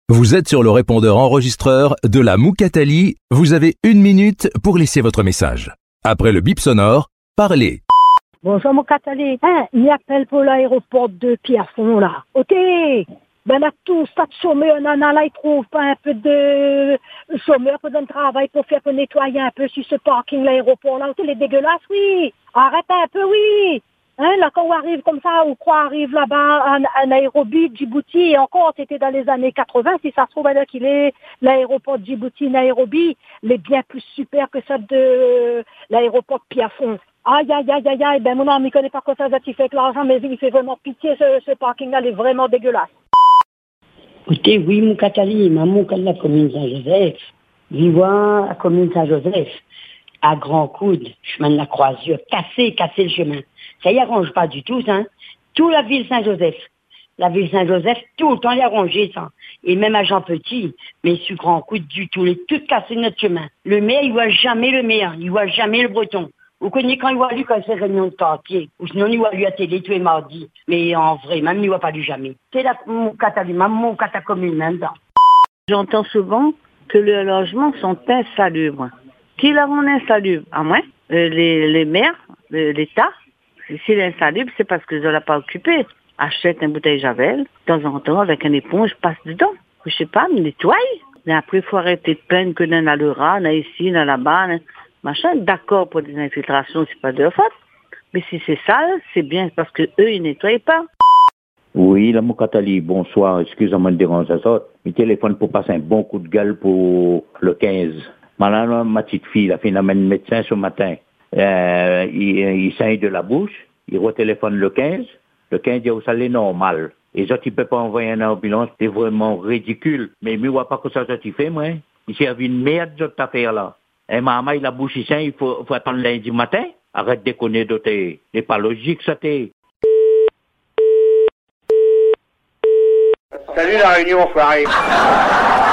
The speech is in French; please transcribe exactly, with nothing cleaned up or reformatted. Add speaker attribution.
Speaker 1: Vous êtes sur le répondeur enregistreur de la Moukatali. Vous avez une minute pour laisser votre message. Après le bip sonore, parlez.
Speaker 2: Bonjour Moukatali. Hein, il appelle pour l'aéroport de Pierrefonds là. Ok. Ben là, tout ça de chômeur, nana là, il trouve pas un peu de chômeur pour donner travail pour faire pour nettoyer un peu sur ce parking l'aéroport là. Il est dégueulasse, oui. Arrête un peu, oui. Hein, là, quand on arrive comme ça, ou quoi arrive là-bas, à Nairobi, Djibouti, et encore, c'était dans les années quatre-vingts, si ça se trouve, alors qu'il est, l'aéroport de Djibouti, Nairobi, il est bien plus super que ça de l'aéroport de Pierrefonds. Aïe, aïe, aïe, aïe, aïe, ben mon ami, il connaît pas quoi ça, ça, il fait que l'argent, mais il fait vraiment pitié, ce, ce parking-là, il est vraiment dégueulasse.
Speaker 3: Écoutez, oui, mon Catali, maman, de la commune Saint-Joseph, vivant à la commune Saint-Joseph, à Grand Coude, chemin de la Croisure, cassé, cassé le chemin. Ça y arrange pas du tout, hein. Tout la ville Saint-Joseph. La ville Saint-Joseph, tout le temps, il a arrangé, ça. Et même à Jean Petit, mais sur Grand Coude du tout, il est tout cassé notre chemin. Le maire, il voit jamais le maire, il voit jamais le breton. Vous connaissez quand il voit lui quand il fait réunion de quartier, ou sinon il voit lui à télé tous les mardis. Mais en vrai, même il voit pas lui jamais. C'est la, mon Catali, mon Cata commune, même temps.
Speaker 4: J'entends souvent que les logements sont insalubres. Qui la rend insalubre? À moi, euh, les, les maires, euh, l'État. S'il est insalubre, c'est parce qu'ils ne l'ont pas occupé. Achète une bouteille Javel, de temps en temps, avec une éponge, passe dedans. Je sais pas, me nettoie. Mais après, il faut arrêter de peine que dans la Lera, dans ici, dans là-bas, machin. D'accord pour des infiltrations, c'est pas de leur faute. Mais si c'est sale, c'est bien parce que eux, ils nettoient pas.
Speaker 5: Oui, la Moukatali, bonsoir, excusez-moi de déranger ça. Je téléphone pour passer un bon coup de gueule pour le quinze. Madame, ma petite fille, la fille amène le médecin ce matin. Euh, il, il saigne de la bouche, il retéléphone le quinze, le quinze dit, ça l'est normal. Et ça, tu peux pas envoyer une ambulance, c'est vraiment ridicule. Mais je vois pas que ça, ça tu fais, moi. Il servi une merde, cette affaire-là. Et maman, il a bouche ici, il faut, faut attendre lundi matin. Arrête de déconner de tes, c'est pas logique, ça t'est.
Speaker 6: Salut la réunion, enfoiré.